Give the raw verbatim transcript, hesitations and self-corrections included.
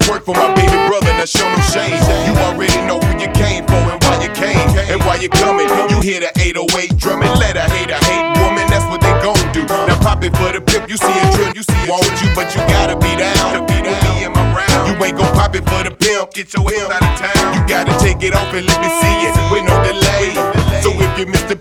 Work for my baby brother, now show no shame. You already know who you came for and why you came and why you coming. You hear the eight oh eight drumming, let a hater hate woman, that's what they gon' do. Now pop it for the pimp, you see a drip, you see a won't you, but you gotta be down. With me in my round, you ain't gon' pop it for the pimp, get your ass out of town. You gotta take it off and let me see it with no delay. So if you miss the